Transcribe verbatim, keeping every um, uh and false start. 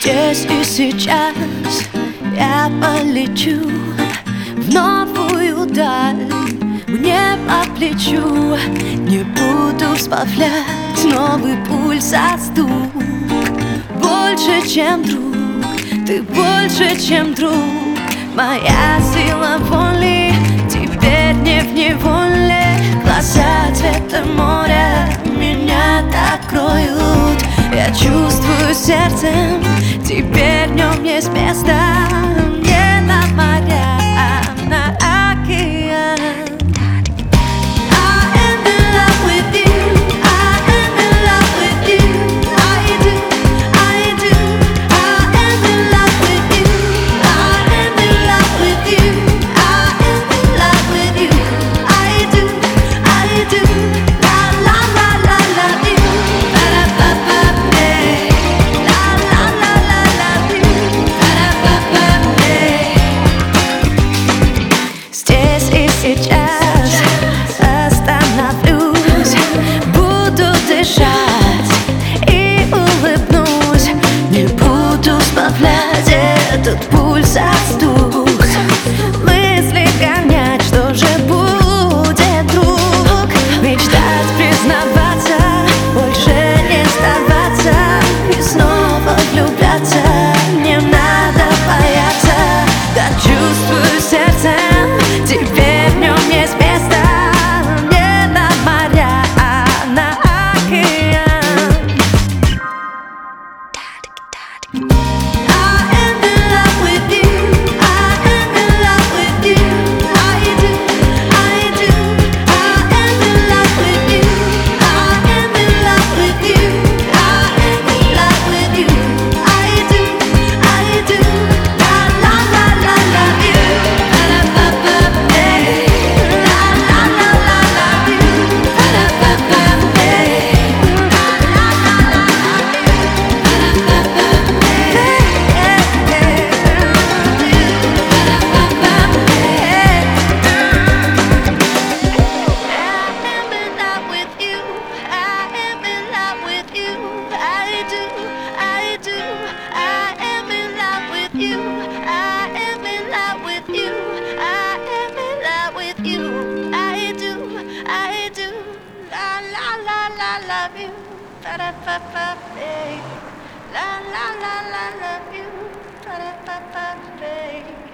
Здесь и сейчас я полечу в новую даль, мне по плечу. Не буду сбавлять новый пульс, а стук. Больше, чем друг, ты больше, чем друг. Моя сила воли теперь не в неволе. Глаза цвета моря меня так кроют. Я чувствую сердцем, теперь в нем есть место. Не на моря, а на океан. Сейчас остановлюсь, буду дышать и улыбнусь. Не буду сбавлять этот пульс, а стук. Мысли гонять, что же будет, друг? Мечтать, признаваться, больше не сдаваться и снова влюбляться. Не надо бояться, да чувствую сердцем, теперь в нем есть место. Не на моря, а на океан. Love you, ba da ba ba, babe. La la la la, love you, ba da ba ba, babe.